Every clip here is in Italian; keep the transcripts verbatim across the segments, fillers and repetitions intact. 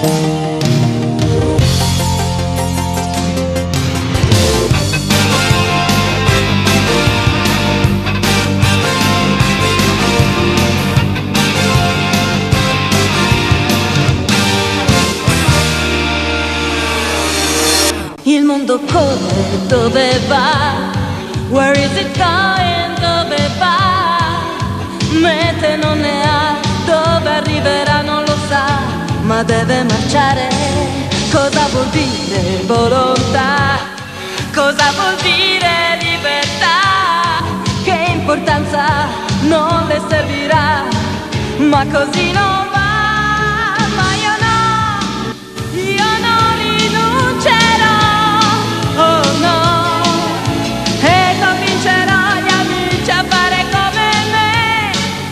Il mondo corre, dove va? Where is it going? Dove va? Mete non ne ha, dove arriverà non lo sa, ma deve marciare. Cosa vuol dire volontà? Cosa vuol dire libertà? Che importanza non le servirà, ma così non va. Ma io no, io non rinuncerò. Oh no, e convincerò gli amici a fare come me.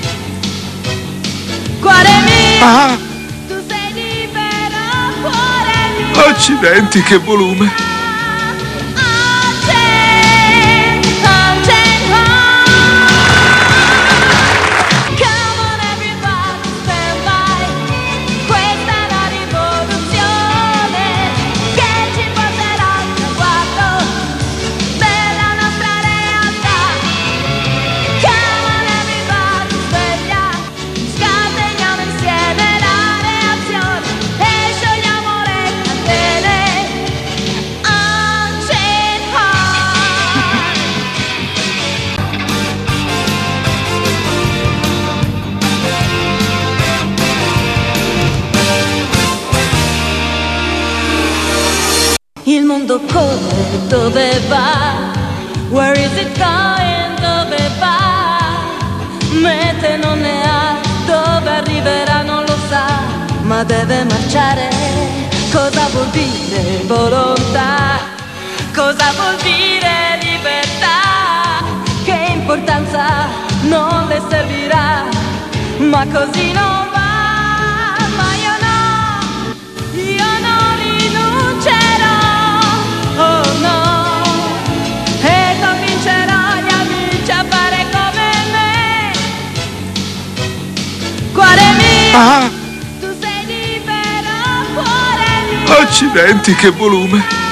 Cuore mio, Ah, tu sei libero, cuore mio. accidenti, che volume! Unchained, unchained heart. Come on everybody, stand by. Questa è la rivoluzione che ci porterà al traguardo della nostra realtà. Come on everybody, sveglia, scateniamo insieme la reazione e sciogliamo le catene. Unchained heart. Il mondo corre, dove va? Where is it going? Dove va? Mete non ne ha, dove arriverà non lo sa, ma deve marciare. Cosa vuol dire volontà? Cosa vuol dire libertà? Che importanza non le servirà, ma così non va. Ma io no, io non rinuncerò. Oh no, e convincerò gli amici a fare come me. Cuore mio, Ah, tu sei libero, cuore mio. accidenti, che volume!